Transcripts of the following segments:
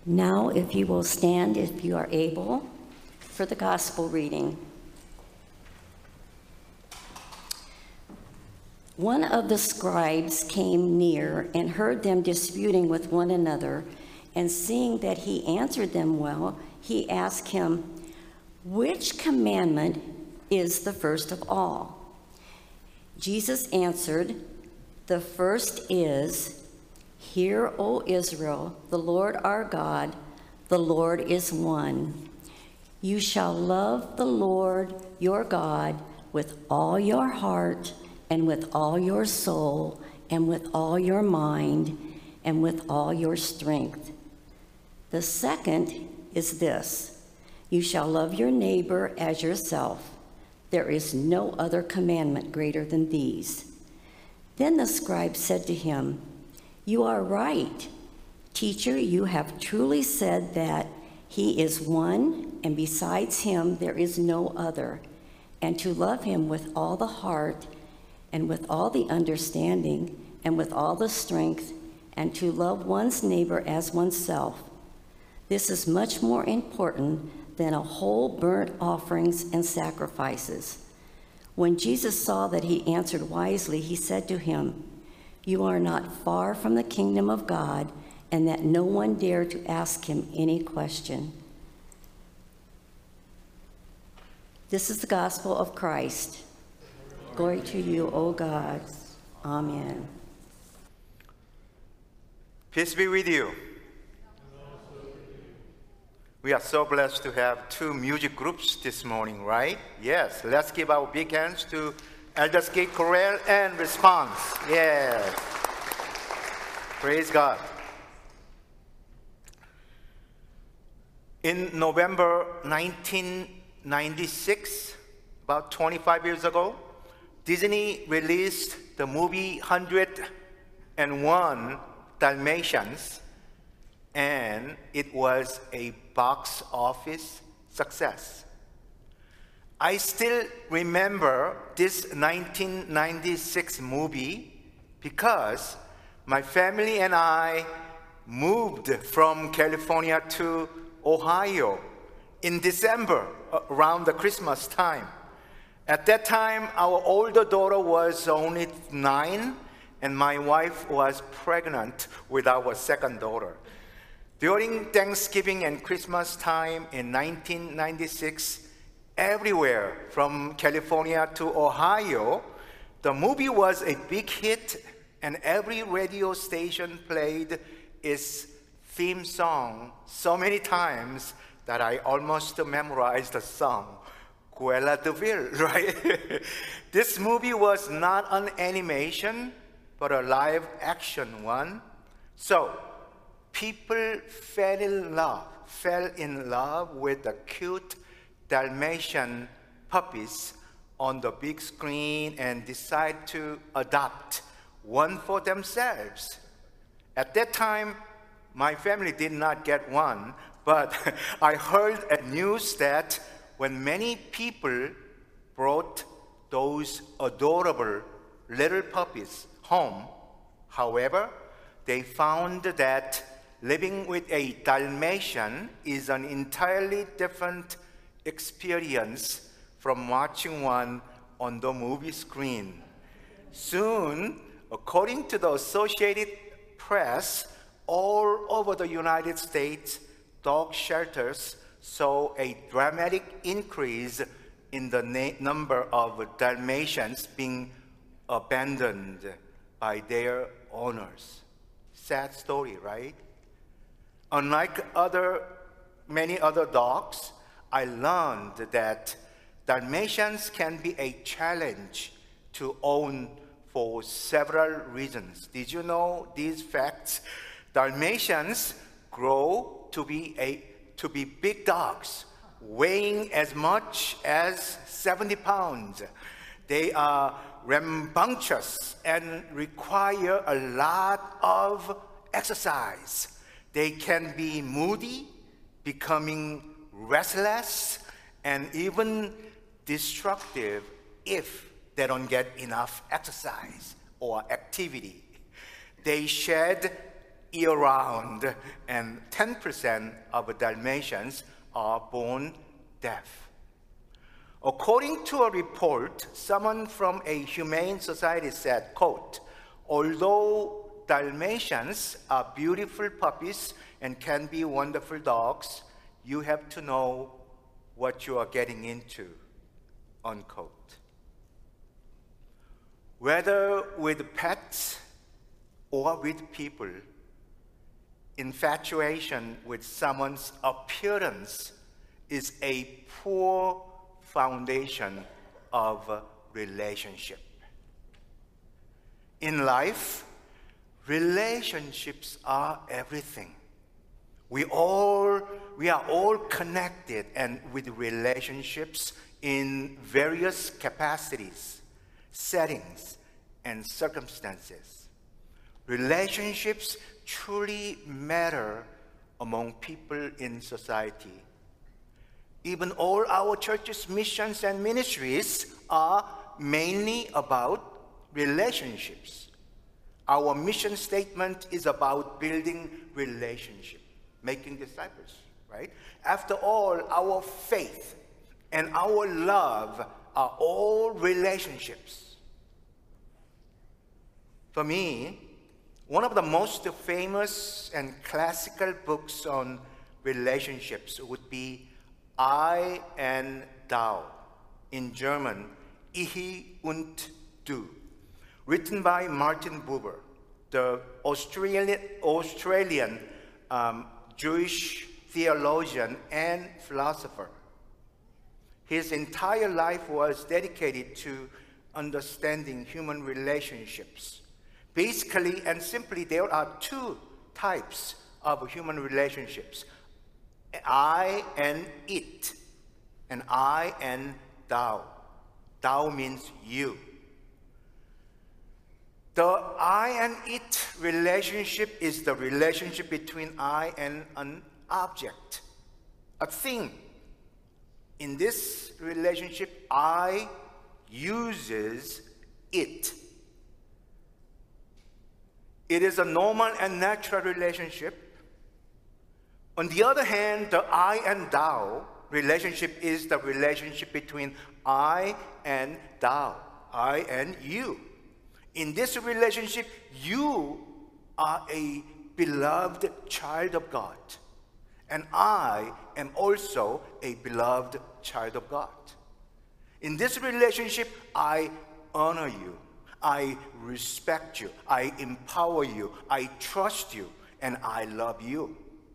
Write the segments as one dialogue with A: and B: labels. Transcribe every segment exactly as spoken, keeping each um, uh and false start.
A: Now, if you will stand, if you are able, for the gospel reading. One of the scribes came near and heard them disputing with one another, and seeing that he answered them well, he asked him, "Which commandment is the first of all?" Jesus answered, "The first is, 'Hear, O Israel, the Lord our God, the Lord is one. You shall love the Lord your God with all your heart and with all your soul and with all your mind and with all your strength. The second is this, you shall love your neighbor as yourself. There is no other commandment greater than these." Then the scribe said to him, "You are right. Teacher, you have truly said that he is one, and besides him there is no other, and to love him with all the heart and with all the understanding and with all the strength, and to love one's neighbor as oneself. This is much more important than a whole burnt offerings and sacrifices." When Jesus saw that he answered wisely, he said to him, "You are not far from the kingdom of God," and that no one dared to ask him any question. This is the gospel of Christ. Glory to you, O God. Amen.
B: Peace be with you. We are so blessed to have two music groups this morning, right? Yes, let's give our big hands to Elders Gate Chorale and Response. Yes. Praise God. In November nineteen ninety-six, about twenty-five years ago, Disney released the movie one hundred and one Dalmatians, and it was a box office success. I still remember this nineteen ninety-six movie because my family and I moved from California to Ohio in December, around the Christmas time. At that time, our older daughter was only nine, and my wife was pregnant with our second daughter. During Thanksgiving and Christmas time in nineteen ninety-six, everywhere from California to Ohio, the movie was a big hit, and every radio station played its theme song so many times that I almost memorized the song, Cruella de Vil, right? This movie was not an animation, but a live action one. So people fell in love, fell in love with the cute Dalmatian puppies on the big screen and decided to adopt one for themselves. At that time, my family did not get one, but I heard a news that when many people brought those adorable little puppies home, however, they found that living with a Dalmatian is an entirely different experience from watching one on the movie screen. Soon, according to the Associated Press, all over the United States, dog shelters saw a dramatic increase in the na- number of Dalmatians being abandoned by their owners. Sad story, right? Unlike other, many other dogs, I learned that Dalmatians can be a challenge to own for several reasons. Did you know these facts? Dalmatians grow to be, a, to be big dogs, weighing as much as seventy pounds. They are rambunctious and require a lot of exercise. They can be moody, becoming restless, and even destructive if they don't get enough exercise or activity. They shed year-round, and ten percent of Dalmatians are born deaf. According to a report, someone from a humane society said, quote, although Dalmatians are beautiful puppies and can be wonderful dogs, you have to know what you are getting into, unquote. Whether with pets or with people, infatuation with someone's appearance is a poor foundation of a relationship. In life, relationships are everything. We all, we are all connected and with relationships in various capacities, settings, and circumstances. Relationships truly matter among people in society. Even all our church's missions and ministries are mainly about relationships. Our mission statement is about building relationships, making disciples, right? After all, our faith and our love are all relationships. For me, one of the most famous and classical books on relationships would be I and Thou, in German, Ich und Du, written by Martin Buber, the Australian, Australian um, Jewish theologian and philosopher. His entire life was dedicated to understanding human relationships. Basically and simply, there are two types of human relationships: I and it, and I and thou. Thou means you. The I and it relationship is the relationship between I and an object, a thing. In this relationship, I uses it. It is a normal and natural relationship. On the other hand, the I and thou relationship is the relationship between I and thou, I and you. In this relationship, you are a beloved child of God, and I am also a beloved child of God. In this relationship, I honor you, I respect you, I empower you, I trust you, and I love you.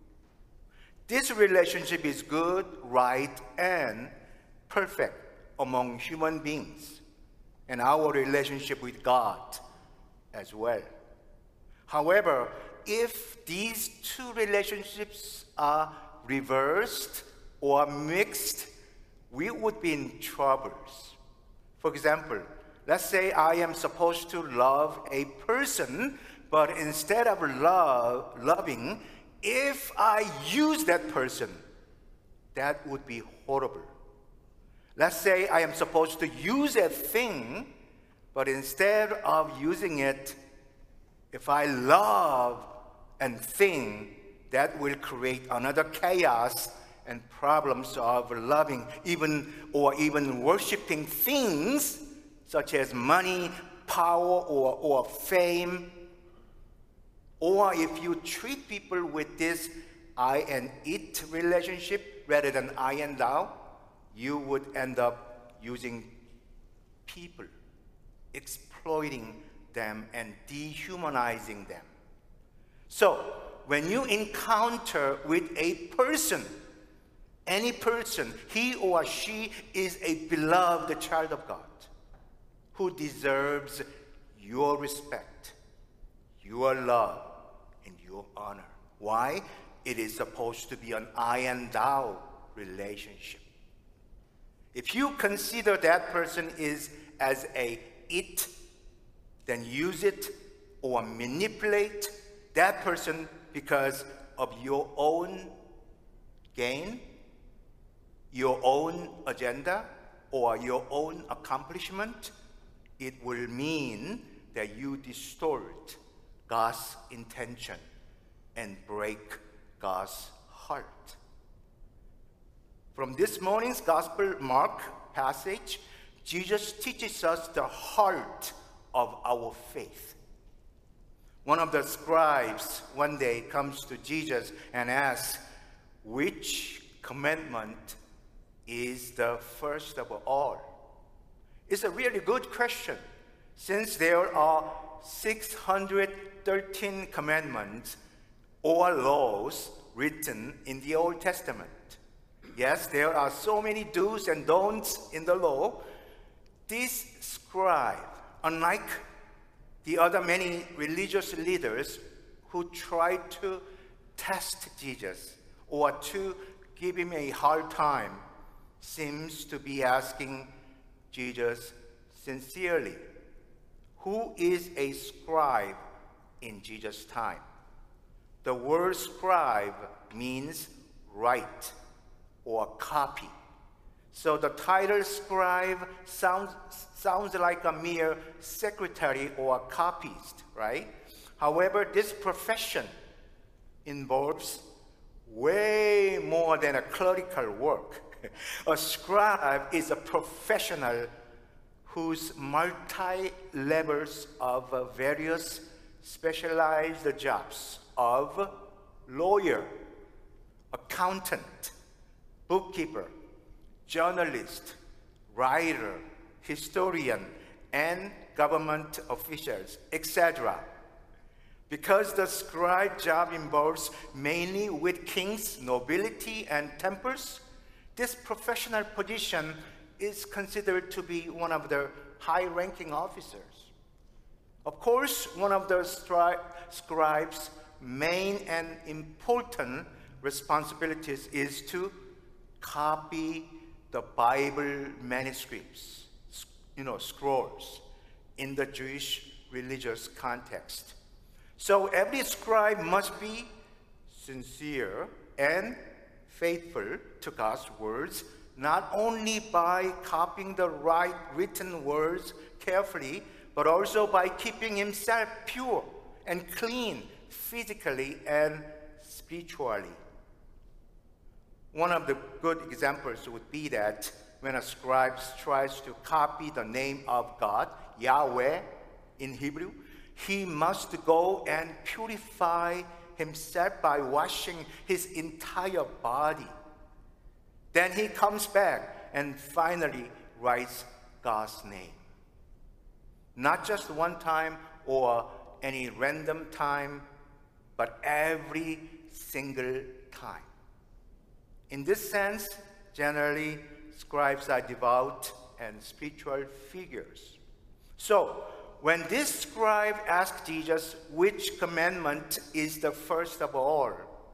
B: This relationship is good, right, and perfect among human beings, and our relationship with God as well. However, if these two relationships are reversed or mixed, we would be in troubles. For example, let's say I am supposed to love a person, but instead of love, loving, if I use that person, that would be horrible. Let's say I am supposed to use a thing, but instead of using it, if I love and thing, that will create another chaos and problems of loving, even or even worshiping things such as money, power, or, or fame. Or if you treat people with this I and it relationship rather than I and thou, you would end up using people, exploiting them and dehumanizing them. So, when you encounter with a person, any person, he or she is a beloved child of God who deserves your respect, your love, and your honor. Why? It is supposed to be an I and thou relationship. If you consider that person is as a it, then use it or manipulate that person because of your own gain, your own agenda, or your own accomplishment, it will mean that you distort God's intention and break God's heart. From this morning's Gospel Mark passage, Jesus teaches us the heart of our faith. One of the scribes one day comes to Jesus and asks, which commandment is the first of all? It's a really good question, since there are six hundred thirteen commandments or laws written in the Old Testament. Yes, there are so many do's and don'ts in the law. This scribe, unlike the other many religious leaders who tried to test Jesus or to give him a hard time, seems to be asking Jesus sincerely, who is a scribe in Jesus' time? The word scribe means write or copy. So the title scribe sounds, sounds like a mere secretary or copyist, right? However, this profession involves way more than a clerical work. A scribe is a professional whose multi-levels of uh, various specialized jobs of lawyer, accountant, bookkeeper, journalist, writer, historian, and government officials, et cetera. Because the scribe job involves mainly with kings, nobility, and temples, this professional position is considered to be one of the high-ranking officers. Of course, one of the stri- scribes' main and important responsibilities is to copy the Bible manuscripts, you know, scrolls, in the Jewish religious context. So every scribe must be sincere and faithful to God's words, not only by copying the right written words carefully, but also by keeping himself pure and clean physically and spiritually. One of the good examples would be that when a scribe tries to copy the name of God, Yahweh in Hebrew, he must go and purify himself by washing his entire body. Then he comes back and finally writes God's name. Not just one time or any random time, but every single time. In this sense, generally, scribes are devout and spiritual figures. So, when this scribe asked Jesus which commandment is the first of all,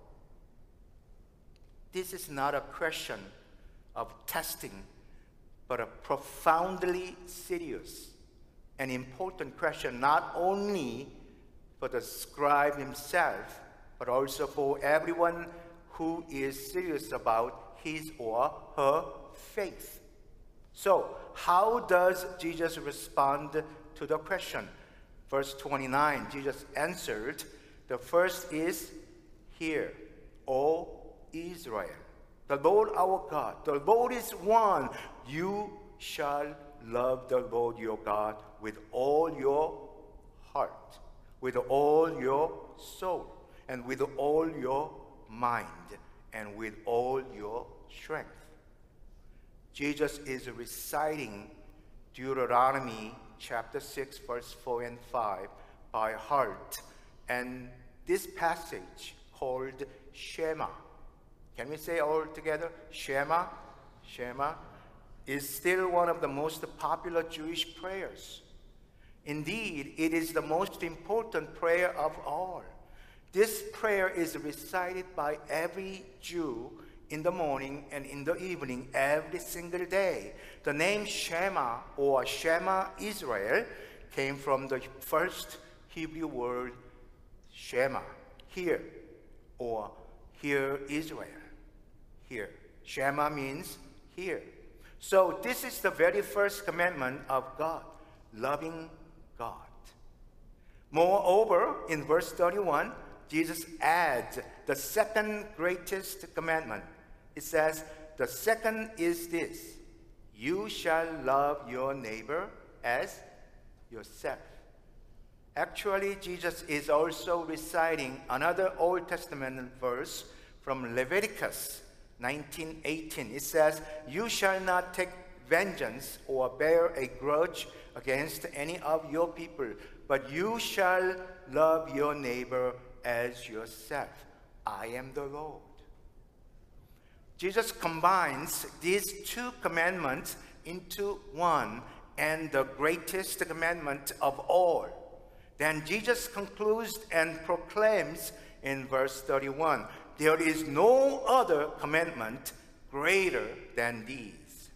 B: this is not a question of testing, but a profoundly serious and important question, not only for the scribe himself, but also for everyone who is serious about his or her faith. So, how does Jesus respond to the question? Verse twenty-nine, Jesus answered, the first is, hear, O Israel, the Lord our God, the Lord is one. You shall love the Lord your God with all your heart, with all your soul, and with all your mind, and with all your strength. Jesus is reciting Deuteronomy chapter six, verse four and five by heart, and this passage called Shema. Can we say all together? Shema, Shema is still one of the most popular Jewish prayers. Indeed, it is the most important prayer of all. This prayer is recited by every Jew in the morning and in the evening every single day. The name Shema or Shema Israel came from the first Hebrew word Shema, hear, or hear Israel, hear. Shema means hear. So this is the very first commandment of God, loving God. Moreover, in verse thirty-one, Jesus adds the second greatest commandment. It says, the second is this: you shall love your neighbor as yourself. Actually, Jesus is also reciting another Old Testament verse from Leviticus nineteen eighteen. It says, you shall not take vengeance or bear a grudge against any of your people, but you shall love your neighbor as yourself. I am the Lord. Jesus combines these two commandments into one, and the greatest commandment of all. Then Jesus concludes and proclaims in verse thirty-one, there is no other commandment greater than these.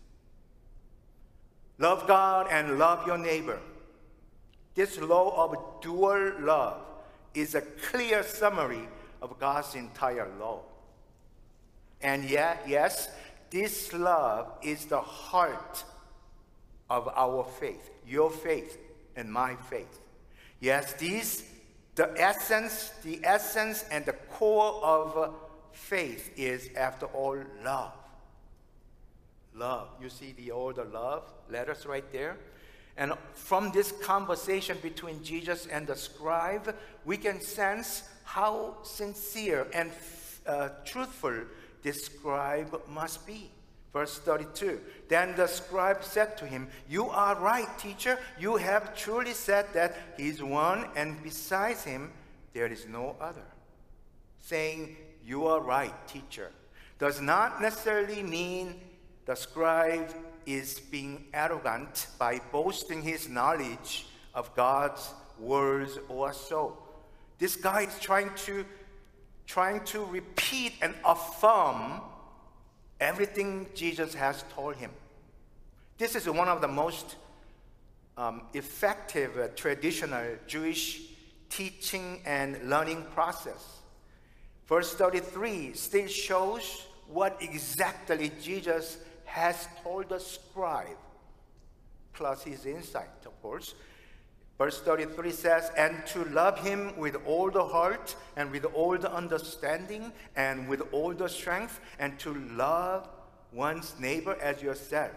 B: Love God and love your neighbor. This law of dual love is a clear summary of God's entire law. And yet, yes, this love is the heart of our faith, your faith and my faith. Yes, these, the essence, the essence and the core of faith is, after all, love. Love. You see the order love letters right there? And from this conversation between Jesus and the scribe, we can sense how sincere and uh, truthful this scribe must be. Verse thirty-two, then the scribe said to him, you are right, teacher. You have truly said that he is one, and besides him, there is no other. Saying, you are right, teacher, does not necessarily mean the scribe is being arrogant by boasting his knowledge of God's words or so. This guy is trying to, trying to repeat and affirm everything Jesus has told him. This is one of the most um, effective uh, traditional Jewish teaching and learning process. Verse thirty-three still shows what exactly Jesus has told the scribe, plus his insight, of course. Verse thirty-three says, and to love him with all the heart and with all the understanding and with all the strength, and to love one's neighbor as yourself.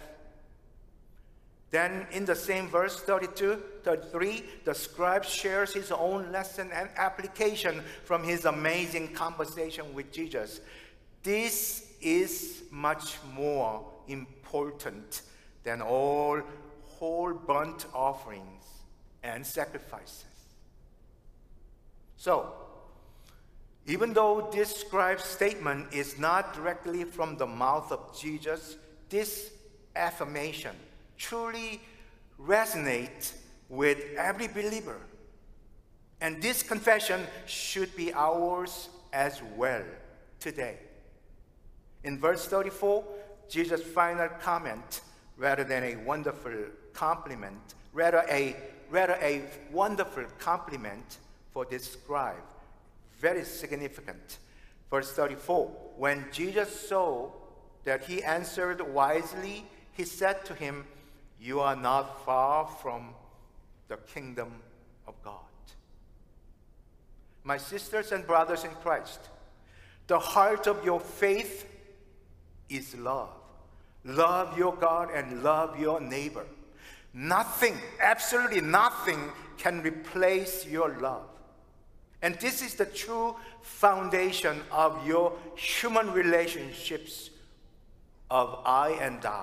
B: Then in the same verse thirty-two, thirty-three, the scribe shares his own lesson and application from his amazing conversation with Jesus. This is much more important than all whole burnt offerings and sacrifices. So, even though this scribe's statement is not directly from the mouth of Jesus, this affirmation truly resonates with every believer. And this confession should be ours as well today. In verse thirty-four, Jesus' final comment, rather than a wonderful compliment, rather a, rather a wonderful compliment for this scribe, very significant. Verse thirty-four, when Jesus saw that he answered wisely, he said to him, you are not far from the kingdom of God. My sisters and brothers in Christ, the heart of your faith is love. Love your God and love your neighbor. Nothing, absolutely nothing can replace your love. And this is the true foundation of your human relationships of I and thou.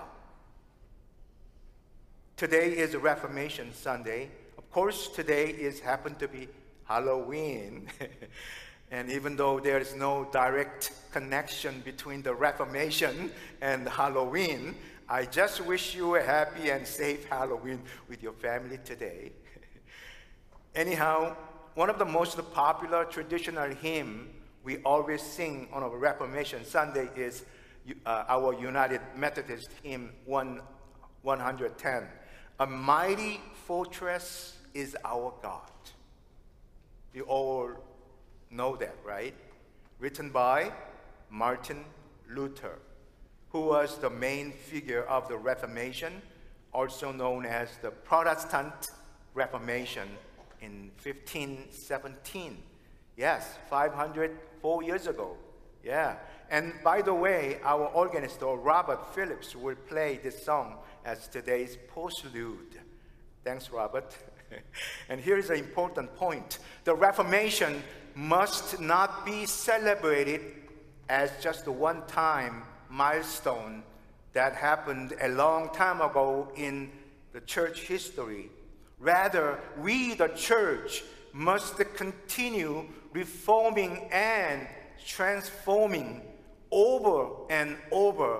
B: Today is Reformation Sunday. Of course, today is happened to be Halloween. And even though there is no direct connection between the Reformation and Halloween, I just wish you a happy and safe Halloween with your family today. Anyhow, one of the most popular traditional hymn we always sing on a Reformation Sunday is uh, our United Methodist hymn one hundred ten. A mighty fortress is our God. You all know that, right? Written by Martin Luther, who was the main figure of the Reformation, also known as the Protestant Reformation in fifteen seventeen. Yes, five hundred four years ago. Yeah. And by the way, our organist, Robert Phillips, will play this song as today's postlude. Thanks, Robert. And here's an important point. The Reformation must not be celebrated as just a one-time milestone that happened a long time ago in the church history. Rather, we, the church, must continue reforming and transforming over and over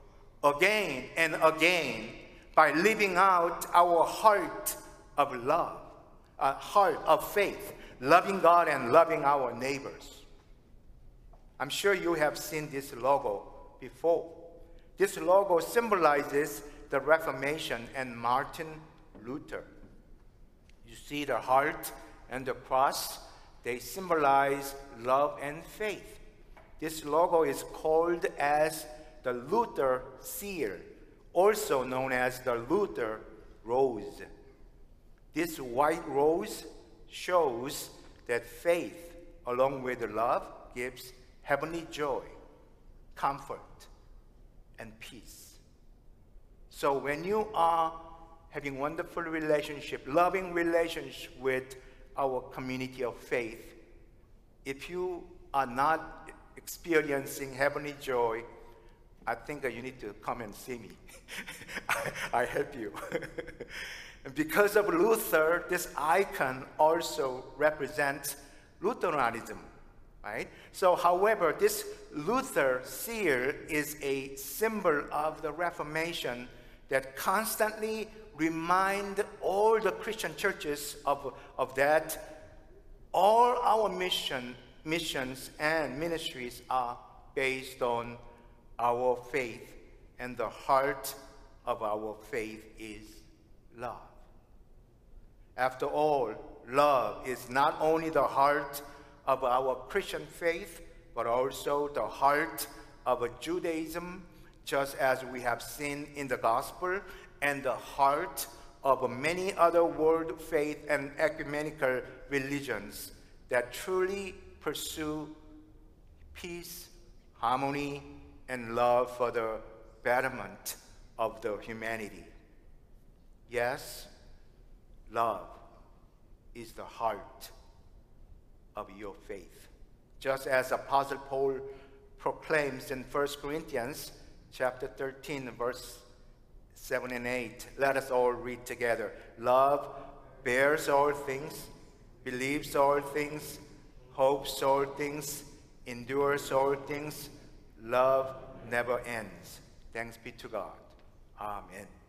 B: again and again by living out our heart of love, a heart of faith, loving God and loving our neighbors. I'm sure you have seen this logo before. This logo symbolizes the Reformation and Martin Luther. You see the heart and the cross, they symbolize love and faith. This logo is called as the Luther seal, also known as the Luther rose. This white rose shows that faith, along with love, gives heavenly joy, comfort, and peace. So when you are having wonderful relationship, loving relationship with our community of faith, if you are not experiencing heavenly joy, I think you need to come and see me. I, I help you. And because of Luther, this icon also represents Lutheranism, right? So, however, this Luther seal is a symbol of the Reformation that constantly remind all the Christian churches of, of that all our mission, missions and ministries are based on our faith, and the heart of our faith is love. After all, love is not only the heart of our Christian faith, but also the heart of Judaism, just as we have seen in the gospel, and the heart of many other world faith and ecumenical religions that truly pursue peace, harmony, and love for the betterment of the humanity. Yes, love is the heart of your faith. Just as Apostle Paul proclaims in First Corinthians chapter thirteen, verse seven and eight. Let us all read together. Love bears all things, believes all things, hopes all things, endures all things. Love never ends. Thanks be to God. Amen.